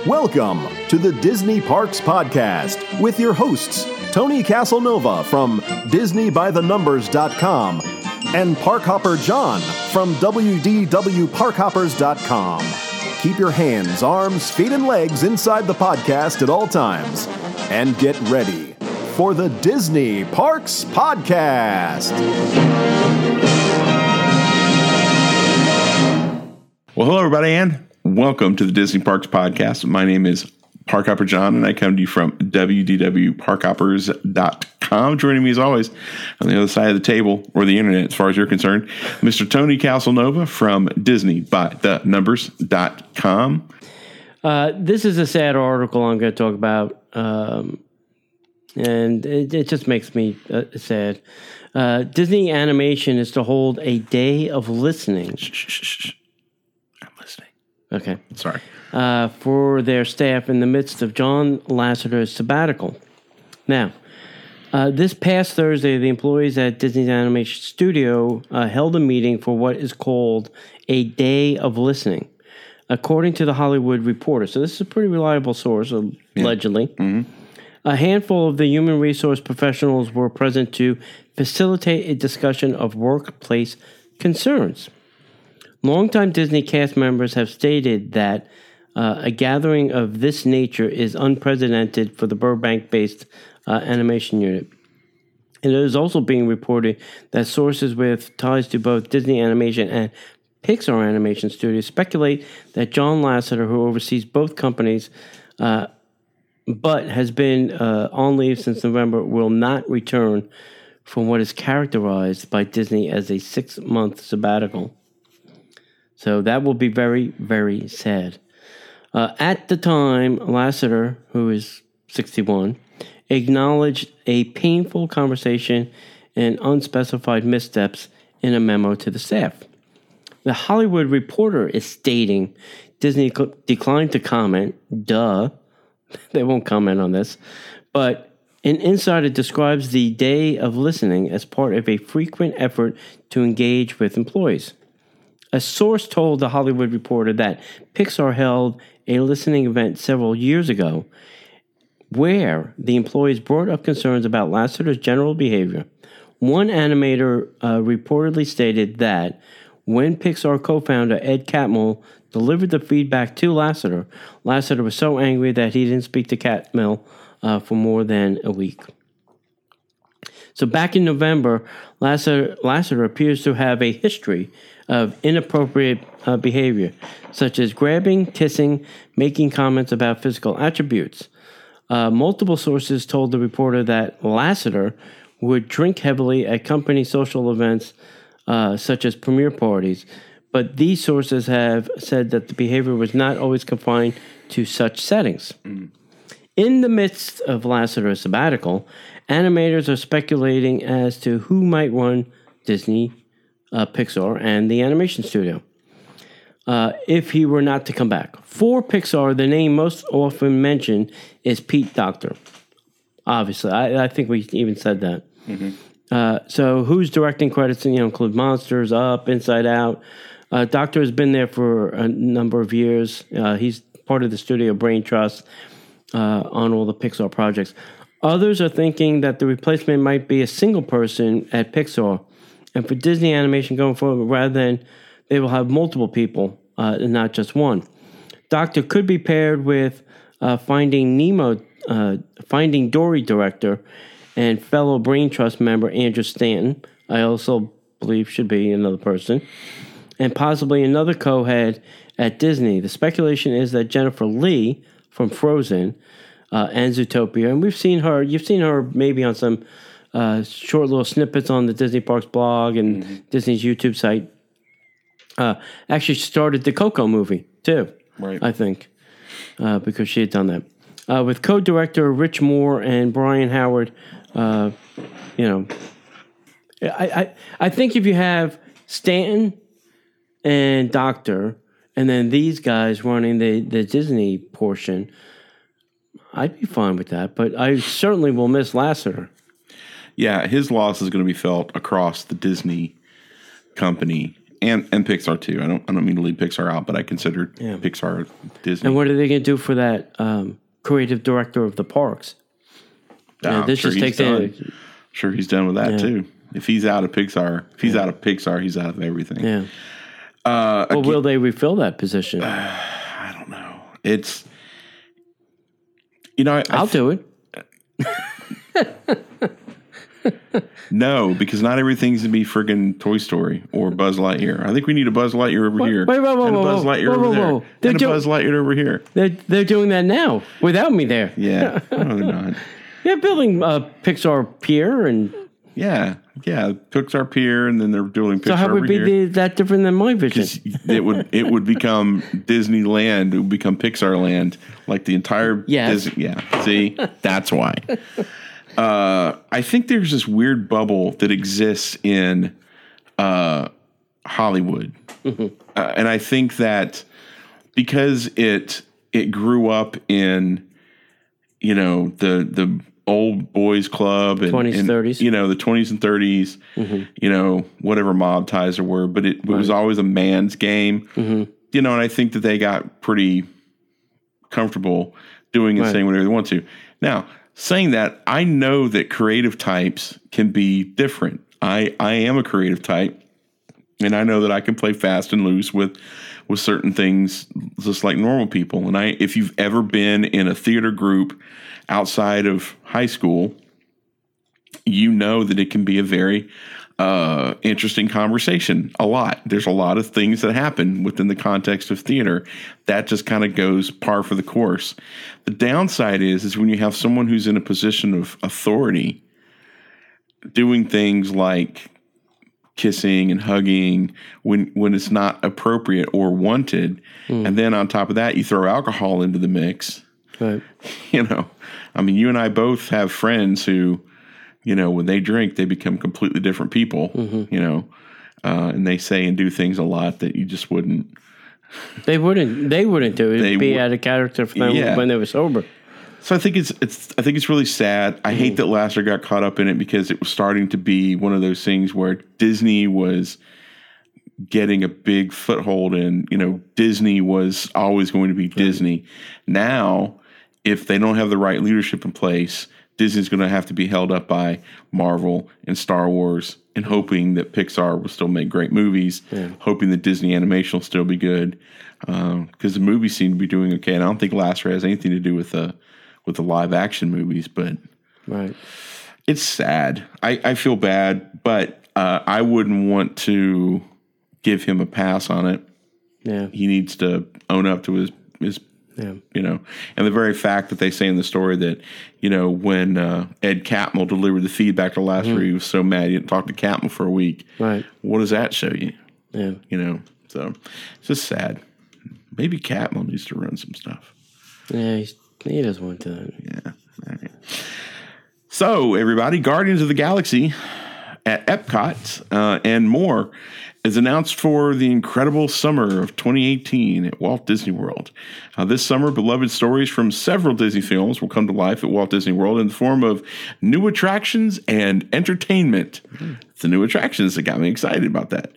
Welcome to the Disney Parks Podcast with your hosts, Tony Casanova from DisneyByTheNumbers.com and Parkhopper John from WDWParkhoppers.com. Keep your hands, arms, feet, and legs inside the podcast at all times. And get ready for the Disney Parks Podcast. Well, hello, everybody, and welcome to the Disney Parks Podcast. My name is Parkhopper John, and I come to you from WDWParkhoppers.com. Joining me, as always, on the other side of the table, or the internet, as far as you're concerned, Mr. Tony Casanova from DisneyByTheNumbers.com. This is a sad article I'm going to talk about, and it just makes me sad. Disney Animation is to hold a day of listening. Shh. I'm listening. Okay. Sorry. For their staff in the midst of John Lasseter's sabbatical. Now, this past Thursday, the employees at Disney's Animation Studio held a meeting for what is called a Day of Listening, according to the Hollywood Reporter. So this is a pretty reliable source, allegedly. Yeah. Mm-hmm. A handful of the human resource professionals were present to facilitate a discussion of workplace concerns. Longtime Disney cast members have stated that a gathering of this nature is unprecedented for the Burbank-based animation unit. And it is also being reported that sources with ties to both Disney Animation and Pixar Animation Studios speculate that John Lasseter, who oversees both companies, but has been on leave since November, will not return from what is characterized by Disney as a 6-month sabbatical. So that will be very, very sad. At the time, Lasseter, who is 61, acknowledged a painful conversation and unspecified missteps in a memo to the staff. The Hollywood Reporter is stating Disney declined to comment. Duh. They won't comment on this. But an insider describes the Day of Listening as part of a frequent effort to engage with employees. A source told the Hollywood Reporter that Pixar held a listening event several years ago where the employees brought up concerns about Lasseter's general behavior. One animator reportedly stated that when Pixar co-founder Ed Catmull delivered the feedback to Lasseter, Lasseter was so angry that he didn't speak to Catmull for more than a week. So back in November, Lasseter appears to have a history of inappropriate behavior, such as grabbing, kissing, making comments about physical attributes. Multiple sources told the reporter that Lasseter would drink heavily at company social events, such as premiere parties, but these sources have said that the behavior was not always confined to such settings. Mm. In the midst of Lasseter's sabbatical, animators are speculating as to who might run Disney, Pixar, and the animation studio if he were not to come back. For Pixar, the name most often mentioned is Pete Docter. Obviously, I think we even said that. Mm-hmm. So who's directing credits include Monsters, Up, Inside Out. Docter has been there for a number of years. He's part of the studio Brain Trust on all the Pixar projects. Others are thinking that the replacement might be a single person at Pixar. And for Disney Animation going forward, rather than they will have multiple people and not just one. Docter could be paired with Finding Dory director and fellow Brain Trust member Andrew Stanton. I also believe should be another person. And possibly another co-head at Disney. The speculation is that Jennifer Lee from Frozen and Zootopia, and you've seen her maybe on some short little snippets on the Disney Parks blog and Disney's YouTube site. Actually started the Coco movie, too, right. I think, because she had done that. With co-director Rich Moore and Brian Howard, I think if you have Stanton and Docter, and then these guys running the Disney portion, I'd be fine with that. But I certainly will miss Lasseter. Yeah, his loss is going to be felt across the Disney company. and Pixar too. I don't mean to leave Pixar out, but I consider Pixar Disney. And what are they going to do for that creative director of the parks? This just takes in. Sure, he's done with that too. If he's out of Pixar, he's out of everything. Yeah. Well, will they refill that position? I don't know. It's, you know, I'll do it. No, because not everything's going to be friggin' Toy Story or Buzz Lightyear. I think we need a Buzz Lightyear over here. Wait, whoa, and a Buzz Lightyear over there. And a Buzz Lightyear over here. They're doing that now without me there. Yeah. No, they're not. They're building Pixar Pier and... Yeah. Pixar Pier, and then they're doing Pixar. So how would it be that different than my vision? It would become Disneyland. It would become Pixar Land, like the entire Disney. Yeah, see, that's why. I think there's this weird bubble that exists in Hollywood, and I think that because it grew up in, you know, the old boys club and 20s, 30s, you know, the 20s and 30s, you know, whatever mob ties there were, but it was always a man's game, you know, and I think that they got pretty comfortable doing and saying whatever they want to. Now, saying that, I know that creative types can be different. I am a creative type, and I know that I can play fast and loose with certain things just like normal people. And if you've ever been in a theater group outside of high school, you know that it can be a very interesting conversation. There's a lot of things that happen within the context of theater that just kind of goes par for the course. The downside is when you have someone who's in a position of authority doing things like kissing and hugging when it's not appropriate or wanted, and then on top of that you throw alcohol into the mix. Right. You know, I mean, you and I both have friends who, you know, when they drink, they become completely different people, you know, and they say and do things a lot that you just wouldn't. They wouldn't do it. It'd be out of character for them when they were sober. So I think it's really sad. I hate that Lasseter got caught up in it because it was starting to be one of those things where Disney was getting a big foothold and, you know, Disney was always going to be Disney. Now, if they don't have the right leadership in place, Disney's going to have to be held up by Marvel and Star Wars, and hoping that Pixar will still make great movies, hoping that Disney Animation will still be good, because the movies seem to be doing okay. And I don't think Lasseter has anything to do with the live action movies, but it's sad. I feel bad, but I wouldn't want to give him a pass on it. Yeah, he needs to own up to his you know, and the very fact that they say in the story that, you know, when Ed Catmull delivered the feedback to Lasseter, he was so mad he didn't talk to Catmull for a week. Right. What does that show you? Yeah. You know, so it's just sad. Maybe Catmull needs to run some stuff. Yeah, he doesn't want to. Yeah. All right. So, everybody, Guardians of the Galaxy at Epcot and more is announced for the incredible summer of 2018 at Walt Disney World. This summer, beloved stories from several Disney films will come to life at Walt Disney World in the form of new attractions and entertainment. It's the new attractions that got me excited about that.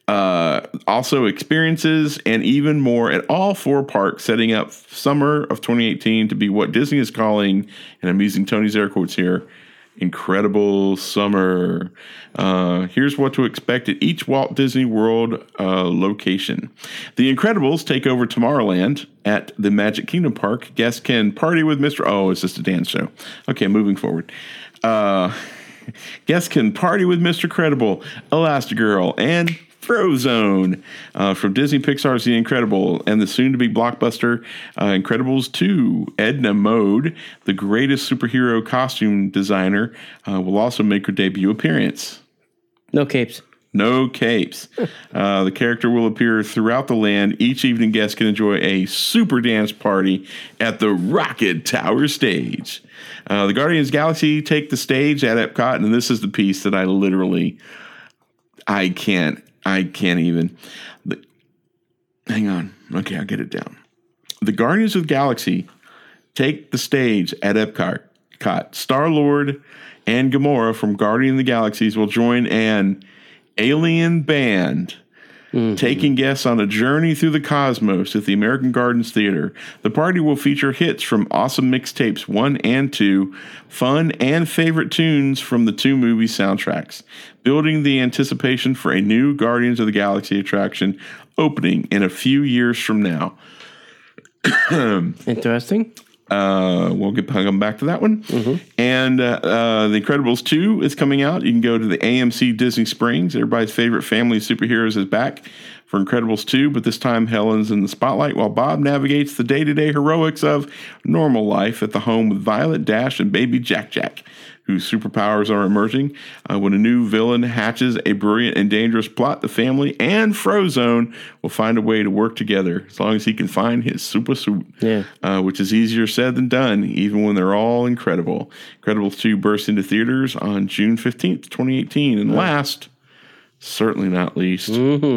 Also experiences and even more at all four parks, setting up summer of 2018 to be what Disney is calling, and I'm using Tony's air quotes here, incredible summer. Here's what to expect at each Walt Disney World location. The Incredibles take over Tomorrowland at the Magic Kingdom Park. Guests can party with Mr. Oh, it's just a dance show. Okay, moving forward. Guests can party with Mr. Credible, Elastigirl, and Frozone from Disney Pixar's The Incredible and the soon-to-be blockbuster Incredibles 2. Edna Mode, the greatest superhero costume designer, will also make her debut appearance. No capes. No capes. The character will appear throughout the land. Each evening, guests can enjoy a super dance party at the Rocket Tower stage. The Guardians of the Galaxy take the stage at Epcot, and this is the piece that I can't even. Hang on. Okay, I'll get it down. The Guardians of the Galaxy take the stage at Epcot. Star-Lord and Gamora from Guardian of the Galaxies will join an alien band taking guests on a journey through the cosmos at the American Gardens Theater. The party will feature hits from Awesome Mixtapes 1 and 2, fun and favorite tunes from the 2 movie soundtracks, building the anticipation for a new Guardians of the Galaxy attraction opening in a few years from now. Interesting. We'll come back to that one. And The Incredibles 2 is coming out. You can go to the AMC Disney Springs. Everybody's favorite family of superheroes is back for Incredibles 2, but this time Helen's in the spotlight while Bob navigates the day-to-day heroics of normal life at the home with Violet, Dash, and baby Jack, whose superpowers are emerging. When a new villain hatches a brilliant and dangerous plot, the family and Frozone will find a way to work together as long as he can find his super suit, which is easier said than done, even when they're all incredible. Incredibles 2 bursts into theaters on June 15th, 2018. And last, certainly not least,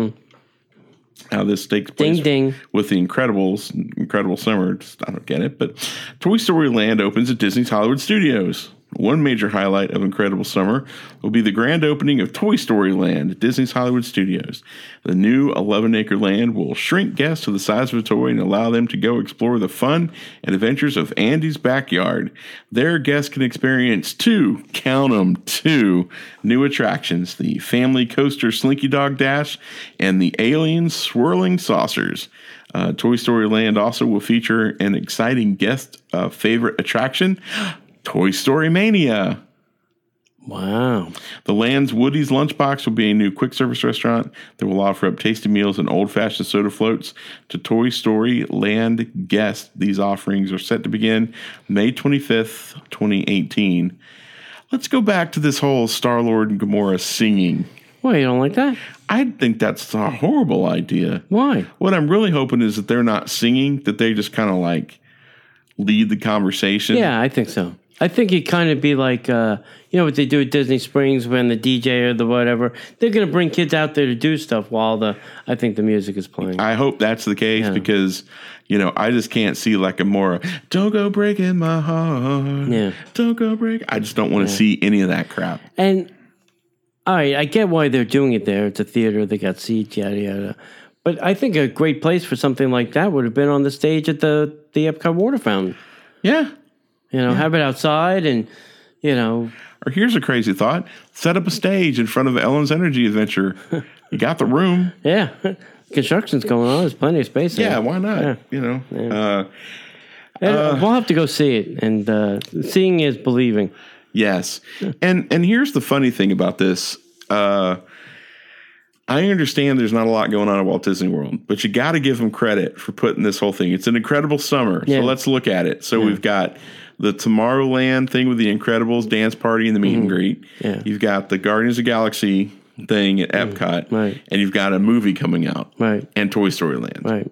how this takes place with the Incredibles, Incredible Summer. I don't get it, but Toy Story Land opens at Disney's Hollywood Studios. One major highlight of Incredible Summer will be the grand opening of Toy Story Land at Disney's Hollywood Studios. The new 11-acre land will shrink guests to the size of a toy and allow them to go explore the fun and adventures of Andy's backyard. There, guests can experience 2 new attractions, the Family Coaster Slinky Dog Dash and the Alien Swirling Saucers. Toy Story Land also will feature an exciting guest favorite attraction, Toy Story Mania. Wow. The land's Woody's Lunchbox will be a new quick service restaurant that will offer up tasty meals and old-fashioned soda floats to Toy Story Land guests. These offerings are set to begin May 25th, 2018. Let's go back to this whole Star-Lord and Gamora singing. Why, you don't like that? I think that's a horrible idea. Why? What I'm really hoping is that they're not singing, that they just kind of like lead the conversation. Yeah, I think so. I think it kind of be like, what they do at Disney Springs when the DJ or the whatever, they're going to bring kids out there to do stuff while I think the music is playing. I hope that's the case because, I just can't see like a more, don't go breaking my heart. Yeah. Don't go break. I just don't want to see any of that crap. And, all right, I get why they're doing it there. It's a theater. They got seats, yada, yada. But I think a great place for something like that would have been on the stage at the Epcot Water Fountain. Yeah. Have it outside and, Or here's a crazy thought. Set up a stage in front of Ellen's Energy Adventure. You got the room. Yeah. Construction's going on. There's plenty of space there. Yeah, why not? Yeah. We'll have to go see it. And seeing is believing. Yes. And here's the funny thing about this. I understand there's not a lot going on at Walt Disney World, but you got to give them credit for putting this whole thing. It's an incredible summer. So let's look at it. So we've got the Tomorrowland thing with the Incredibles dance party and the meet and greet. Yeah. You've got the Guardians of the Galaxy thing at Epcot. Right. And you've got a movie coming out. Right. And Toy Story Land. Right.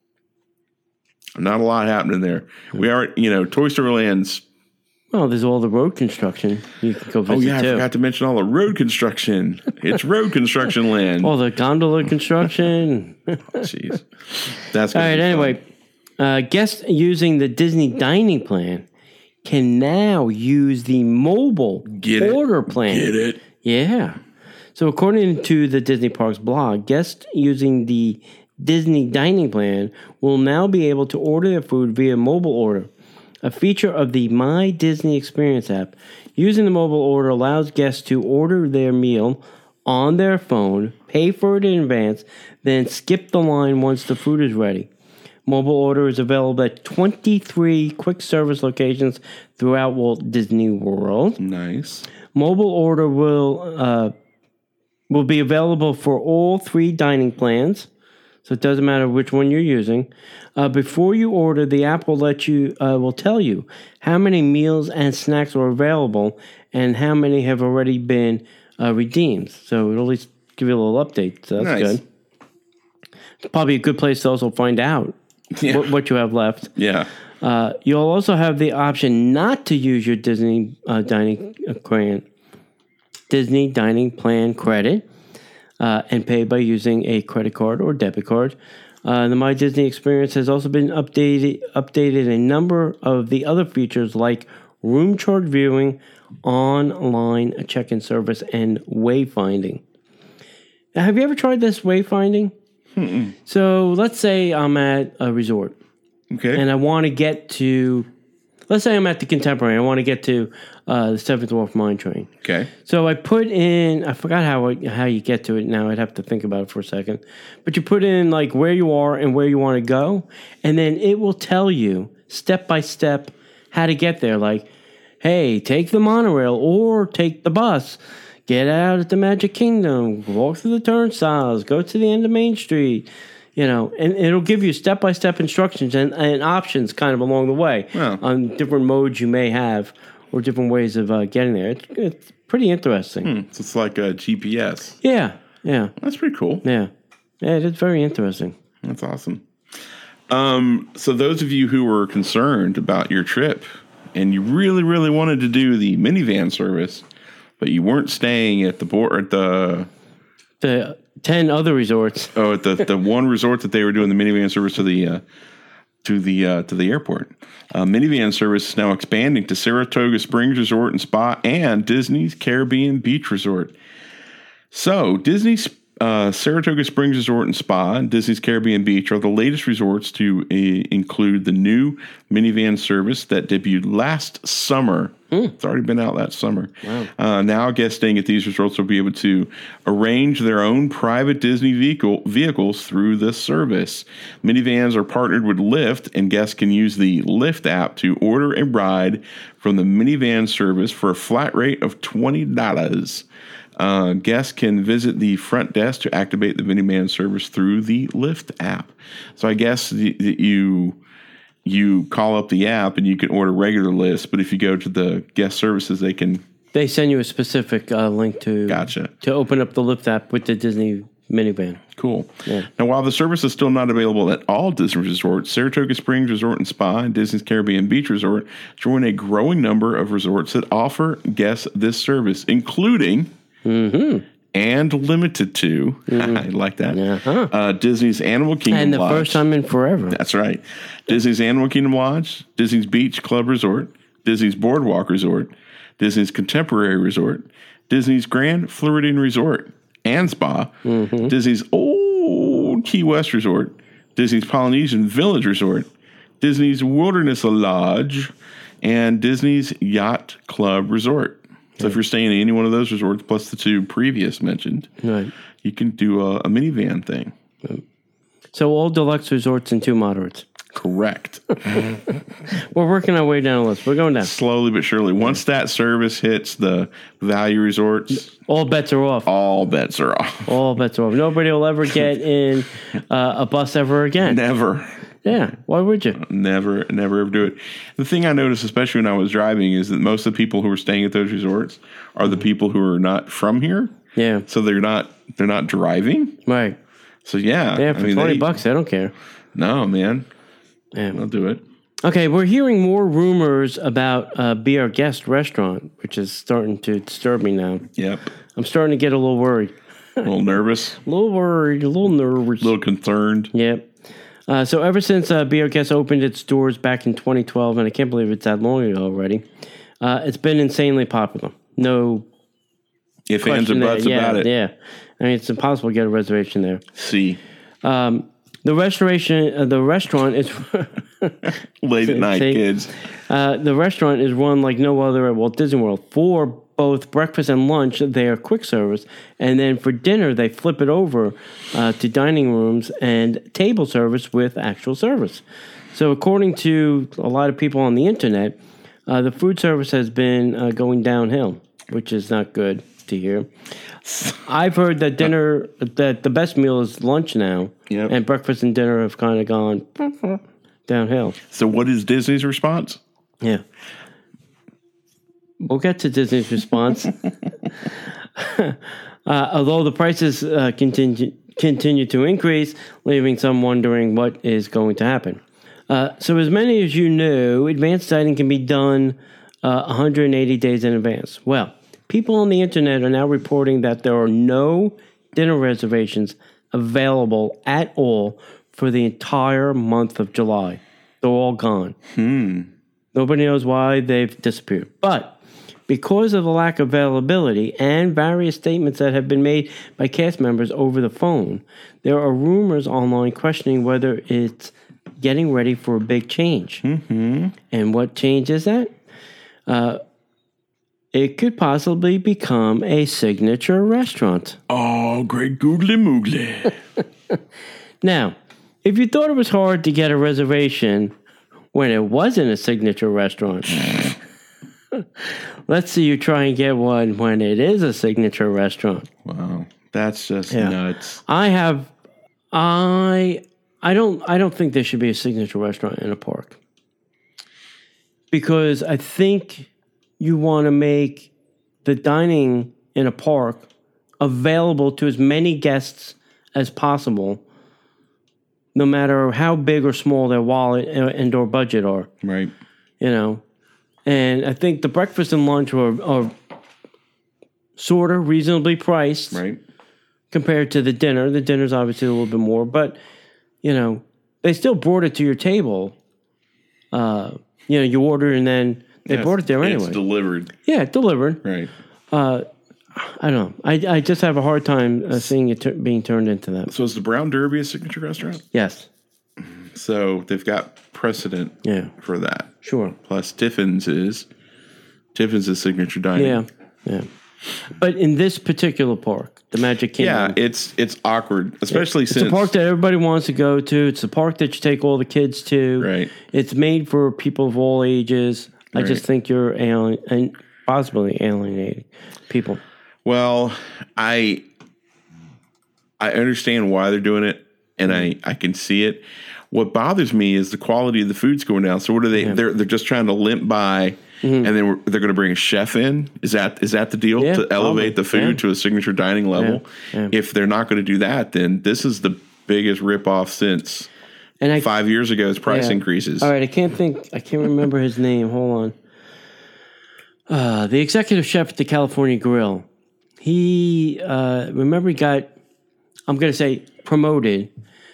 Not a lot happening there. We are, Toy Story Land's. Well, there's all the road construction you can go visit. I forgot to mention all the road construction. It's road construction land. All the gondola construction. Jeez. That's all right. Anyway, guests using the Disney dining plan can now use the mobile order plan. Get it? Yeah. So according to the Disney Parks blog, guests using the Disney dining plan will now be able to order their food via mobile order, a feature of the My Disney Experience app. Using the mobile order allows guests to order their meal on their phone, pay for it in advance, then skip the line once the food is ready. Mobile order is available at 23 quick service locations throughout Walt Disney World. Nice. Mobile order will be available for all 3 dining plans, so it doesn't matter which one you're using. Before you order, the app will tell you how many meals and snacks are available and how many have already been redeemed. So it'll at least give you a little update. So that's good. It's probably a good place to also find out what you have left. Yeah. You'll also have the option not to use your Disney dining plan credit and pay by using a credit card or debit card. The My Disney Experience has also been updated a number of the other features like room chart viewing, online check-in service, and wayfinding. Have you ever tried this wayfinding? So let's say I'm at a resort. Okay. And I want to get to, let's say I'm at the Contemporary. I want to get to the Seventh Wharf Mine Train. Okay. So I put in, I forgot how you get to it now. I'd have to think about it for a second. But you put in like where you are and where you want to go. And then it will tell you step by step how to get there. Like, hey, take the monorail or take the bus. Get out at the Magic Kingdom. Walk through the turnstiles. Go to the end of Main Street. And it'll give you step-by-step instructions and options kind of along the way on different modes you may have or different ways of getting there. It's pretty interesting. So it's like a GPS. Yeah. That's pretty cool. Yeah, it is very interesting. That's awesome. So those of you who were concerned about your trip and you really, really wanted to do the minivan service, but you weren't staying at the 10 other resorts. Oh, at the one resort that they were doing the minivan service to the airport. Minivan service is now expanding to Saratoga Springs Resort and Spa and Disney's Caribbean Beach Resort. So Disney's Saratoga Springs Resort and Spa and Disney's Caribbean Beach are the latest resorts to include the new minivan service that debuted last summer. It's already been out that summer. Wow. Now guests staying at these resorts will be able to arrange their own private Disney vehicles through this service. Minivans are partnered with Lyft, and guests can use the Lyft app to order a ride from the minivan service for a flat rate of $20. Guests can visit the front desk to activate the minivan service through the Lyft app. So I guess that you call up the app and you can order regular lists, but if you go to the guest services, they send you a specific link to open up the Lyft app with the Disney minivan. Cool. Yeah. Now, while the service is still not available at all Disney resorts, Saratoga Springs Resort and Spa and Disney's Caribbean Beach Resort join a growing number of resorts that offer guests this service, including and limited to, I like that, Disney's Animal Kingdom and the Lodge. First time in forever. That's right. Disney's Animal Kingdom Lodge, Disney's Beach Club Resort, Disney's Boardwalk Resort, Disney's Contemporary Resort, Disney's Grand Floridian Resort and Spa, Disney's Old Key West Resort, Disney's Polynesian Village Resort, Disney's Wilderness Lodge, and Disney's Yacht Club Resort. So if you're staying at any one of those resorts, plus the two previous mentioned, you can do a minivan thing. So all deluxe resorts and 2 moderates. Correct. We're working our way down the list. We're going down. Slowly but surely. Once that service hits the value resorts, all bets are off. All bets are off. All bets are off. Nobody will ever get in a bus ever again. Never. Yeah. Why would you? Never ever do it. The thing I noticed, especially when I was driving, is that most of the people who are staying at those resorts are the people who are not from here. Yeah. So they're not driving. Right. So yeah. Yeah, for $20, they don't care. No, man. Yeah. I'll do it. Okay, we're hearing more rumors about Be Our Guest restaurant, which is starting to disturb me now. Yep. I'm starting to get a little worried. A little nervous. A little worried, a little nervous. A little concerned. Yep. So ever since Be Our Guest opened its doors back in 2012, and I can't believe it's that long ago already, it's been insanely popular. No ifs, ands, or buts about it. Yeah. I mean, it's impossible to get a reservation there. See. The restaurant is late at night, kids. The restaurant is run like no other at Walt Disney World. For both breakfast and lunch, they are quick service, and then for dinner, they flip it over to dining rooms and table service with actual service. So, according to a lot of people on the internet, the food service has been going downhill, which is not good to hear. I've heard that the best meal is lunch now, and breakfast and dinner have kind of gone downhill. So what is Disney's response? Yeah. We'll get to Disney's response. Although the prices continue to increase, leaving some wondering what is going to happen. So as many as you know, advanced dining can be done 180 days in advance. Well, people on the internet are now reporting that there are no dinner reservations available at all for the entire month of July. They're all gone. Nobody knows why they've disappeared. But because of the lack of availability and various statements that have been made by cast members over the phone, there are rumors online questioning whether it's getting ready for a big change. Mm-hmm. And what change is that? It could possibly become a signature restaurant. Oh, great googly moogly. Now, if you thought it was hard to get a reservation when it wasn't a signature restaurant, let's see you try and get one when it is a signature restaurant. Wow, that's just nuts. I don't think there should be a signature restaurant in a park, because I think you want to make the dining in a park available to as many guests as possible, no matter how big or small their wallet and or budget are. Right. You know, and I think the breakfast and lunch are sort of reasonably priced. Right. Compared to the dinner. The dinner's obviously a little bit more, but, you know, they still brought it to your table. You order and then they brought it there anyway. It's delivered. Yeah, delivered. Right. I don't know. I just have a hard time seeing it being turned into that. So is the Brown Derby a signature restaurant? Yes. So they've got precedent for that. Sure. Plus Tiffin's is signature dining. Yeah. But in this particular park, the Magic Kingdom. Yeah, it's awkward, especially since it's a park that everybody wants to go to. It's a park that you take all the kids to. Right. It's made for people of all ages. I just think you're and possibly alienating people. Well, I understand why they're doing it, and I can see it. What bothers me is the quality of the food's going down. So what are they? Yeah. They're just trying to limp by, and then they're going to bring a chef in. Is that the deal, to elevate the food to a signature dining level? Yeah. Yeah. If they're not going to do that, then this is the biggest ripoff since 5 years ago's price increases. All right, I can't remember his name. Hold on. The executive chef at the California Grill. He got, I'm going to say, promoted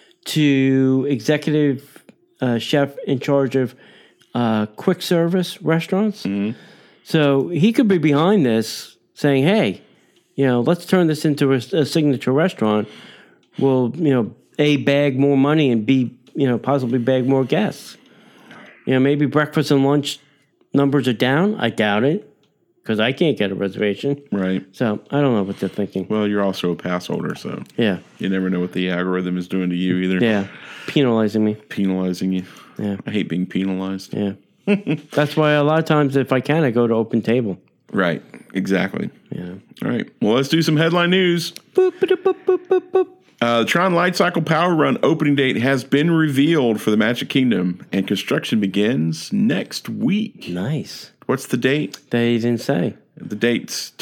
to executive chef in charge of quick service restaurants. Mm-hmm. So he could be behind this saying, hey, let's turn this into a signature restaurant. We'll, bag more money and B, possibly bag more guests. Maybe breakfast and lunch numbers are down. I doubt it, because I can't get a reservation. Right. So I don't know what they're thinking. Well, you're also a pass holder, so yeah, you never know what the algorithm is doing to you either. Yeah, penalizing me. Yeah. I hate being penalized. Yeah. That's why a lot of times, if I can, I go to Open Table. Right. Exactly. Yeah. All right. Well, let's do some headline news. Boop, boop, boop, boop, boop, boop. The Tron Light Cycle Power Run opening date has been revealed for the Magic Kingdom, and construction begins next week. Nice. What's the date? They didn't say. The date's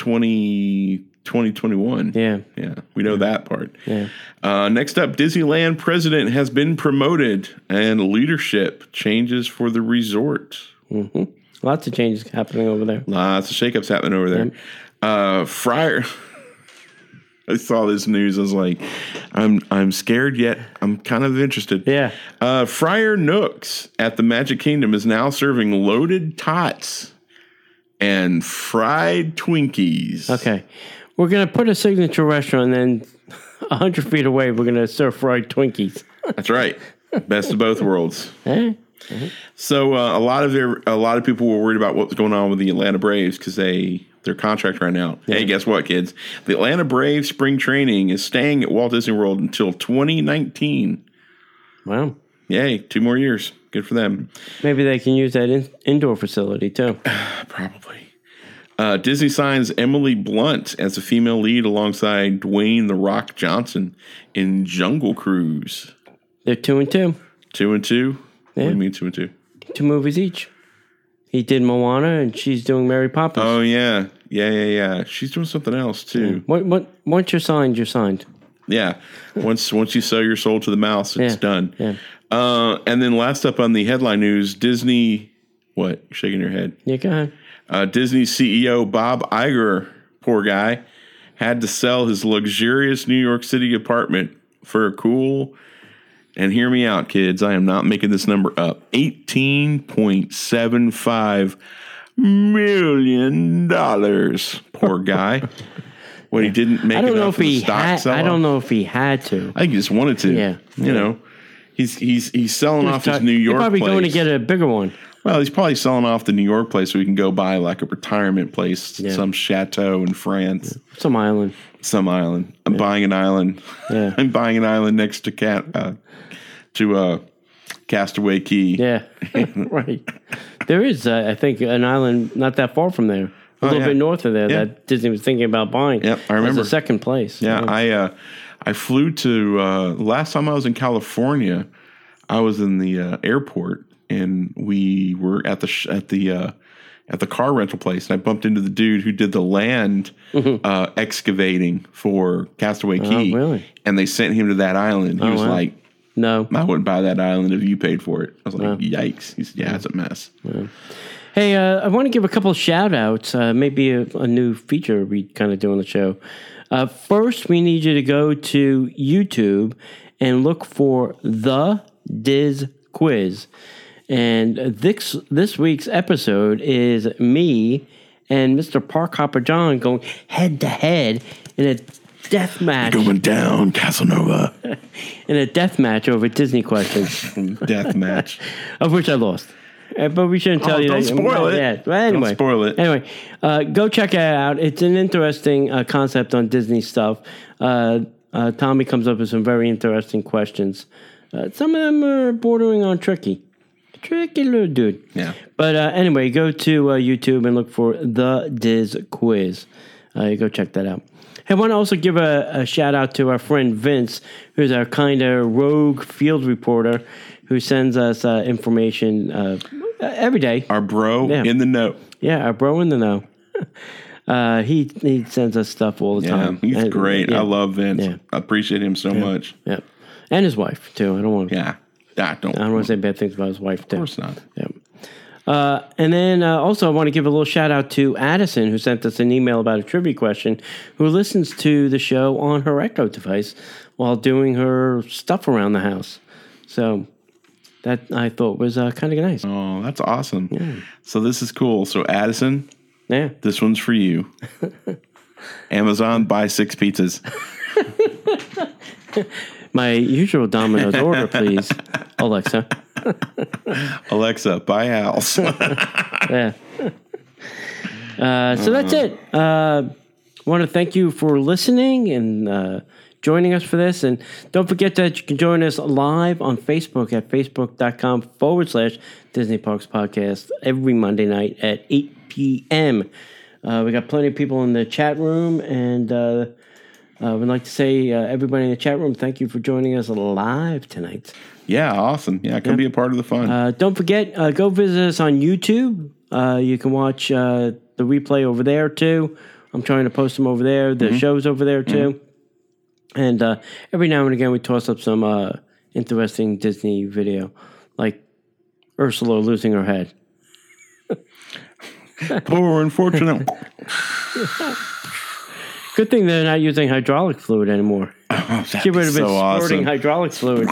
2021. Yeah. Yeah. We know that part. Yeah. Next up, Disneyland president has been promoted, and leadership changes for the resort. Mm-hmm. Lots of changes happening over there. Lots of shakeups happening over there. Yeah. Fryer... I saw this news. I was like, I'm scared, yet I'm kind of interested. Yeah. Friar Nooks at the Magic Kingdom is now serving loaded tots and fried Twinkies. Okay. We're going to put a signature restaurant, and then 100 feet away, we're going to serve fried Twinkies. That's right. Best of both worlds. Mm-hmm. So a lot of people were worried about what was going on with the Atlanta Braves because their contract ran out. Yeah. Hey, guess what, kids? The Atlanta Braves spring training is staying at Walt Disney World until 2019. Wow. Yay, 2 more years. Good for them. Maybe they can use that indoor facility, too. Probably. Disney signs Emily Blunt as a female lead alongside Dwayne "The Rock" Johnson in Jungle Cruise. They're 2-2. 2-2? Yeah. What do you mean 2-2? 2 movies each. He did Moana, and she's doing Mary Poppins. Oh, yeah. Yeah. She's doing something else, too. Yeah. Once you're signed, you're signed. Yeah. Once you sell your soul to the mouse, it's done. Yeah. And then last up on the headline news, Disney... What? You're shaking your head. Yeah, go ahead. Disney CEO Bob Iger, poor guy, had to sell his luxurious New York City apartment for a cool... And hear me out, kids. I am not making this number up. $18.75 million. Poor guy. What, he didn't make enough for the stock sell-off? I don't know if he had to. I think he just wanted to. Yeah. You know, he's selling off his New York place. He's probably place. going to get a bigger one. Well, he's probably selling off the New York place so he can go buy like a retirement place, some chateau in France. Some island. I'm buying an island. Yeah. I'm buying an island next to Castaway Key. Yeah, right. There is, I think, an island not that far from there, a little bit north of there that Disney was thinking about buying. Yep, I remember. As a second place. Yeah, I flew to last time I was in California. I was in the airport, and we were at the car rental place, and I bumped into the dude who did the land excavating for Castaway Key. Oh, really? And they sent him to that island. He was like, "No, I wouldn't buy that island if you paid for it." I was like, "Yikes!" He said, "Yeah, it's a mess." Yeah. Hey, I want to give a couple of shout outs, maybe a new feature we kind of do on the show. First, we need you to go to YouTube and look for The Diz Quiz. And this week's episode is me and Mr. Park Hopper John going head to head in a death match. Going down, Casanova. In a death match over Disney questions. Death match. Of which I lost. But we shouldn't tell you don't that. Spoil it. Yeah. But anyway, don't spoil it. Anyway, go check it out. It's an interesting concept on Disney stuff. Tommy comes up with some very interesting questions. Some of them are bordering on tricky. Tricky little dude. Yeah. But anyway, go to YouTube and look for The Diz Quiz. Go check that out. I want to also give a shout out to our friend Vince, who's our kind of rogue field reporter who sends us information every day. Our bro in the know. Yeah, our bro in the know. He sends us stuff all the time. He's great. I love Vince. Yeah. I appreciate him so much. Yeah. And his wife, too. I don't want to. Yeah. I don't want to say bad things about his wife, too. Of course not. Yeah. And then also I want to give a little shout out to Addison, who sent us an email about a trivia question, who listens to the show on her Echo device while doing her stuff around the house. So that I thought was kind of nice. Oh, that's awesome. Yeah. So this is cool. So Addison, this one's for you. Amazon, buy 6 pizzas. My usual Domino's order, please, Alexa. Alexa, buy Al's. Yeah. So that's it. Want to thank you for listening and joining us for this. And don't forget that you can join us live on Facebook at facebook.com/Disney Parks Podcast every Monday night at 8 p.m. We got plenty of people in the chat room, and we'd like to say, everybody in the chat room, thank you for joining us live tonight. Yeah, awesome. Yeah, come be a part of the fun. Don't forget, go visit us on YouTube. You can watch the replay over there, too. I'm trying to post them over there. The show's over there, too. And every now and again, we toss up some interesting Disney video, like Ursula losing her head. Poor unfortunate. Good thing they're not using hydraulic fluid anymore. She would have been squirting hydraulic fluid.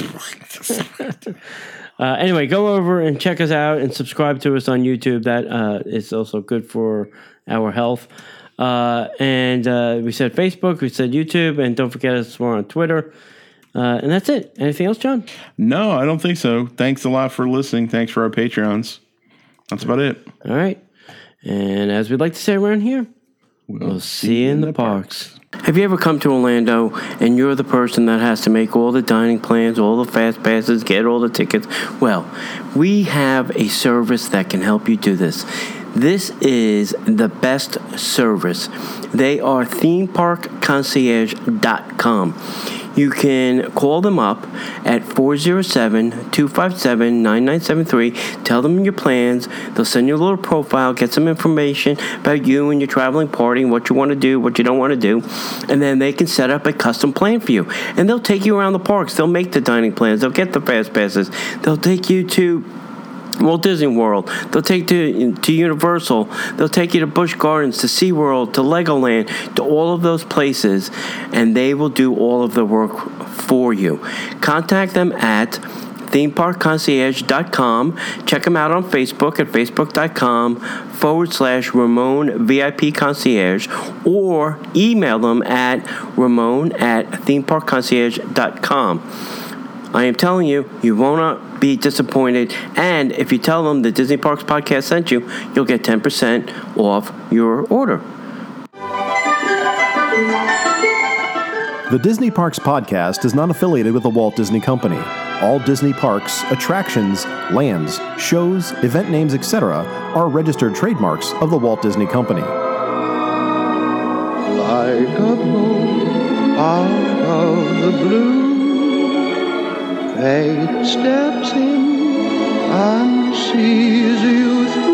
Anyway, go over and check us out and subscribe to us on YouTube. That is also good for our health. And we said Facebook, we said YouTube, and don't forget us, we're on Twitter. And that's it. Anything else, John? No, I don't think so. Thanks a lot for listening. Thanks for our Patreons. That's about it. All right. And as we'd like to say around here, we'll see you in the parks. Have you ever come to Orlando and you're the person that has to make all the dining plans, all the fast passes, get all the tickets? Well, we have a service that can help you do this. This is the best service. They are themeparkconcierge.com. You can call them up at 407-257-9973. Tell them your plans. They'll send you a little profile, get some information about you and your traveling party, what you want to do, what you don't want to do. And then they can set up a custom plan for you. And they'll take you around the parks. They'll make the dining plans. They'll get the fast passes. They'll take you to Walt Disney World. They'll take you to Universal. They'll take you to Busch Gardens, to SeaWorld, to Legoland, to all of those places, and they will do all of the work for you. Contact them at themeparkconcierge.com. Check them out on Facebook at facebook.com/Ramon VIP Concierge, or email them at ramon@themeparkconcierge.com. I am telling you, you will not be disappointed. And if you tell them the Disney Parks Podcast sent you, you'll get 10% off your order. The Disney Parks Podcast is not affiliated with the Walt Disney Company. All Disney Parks, attractions, lands, shows, event names, etc. are registered trademarks of the Walt Disney Company. Like a boat out of the blue, fate steps in and sees you through.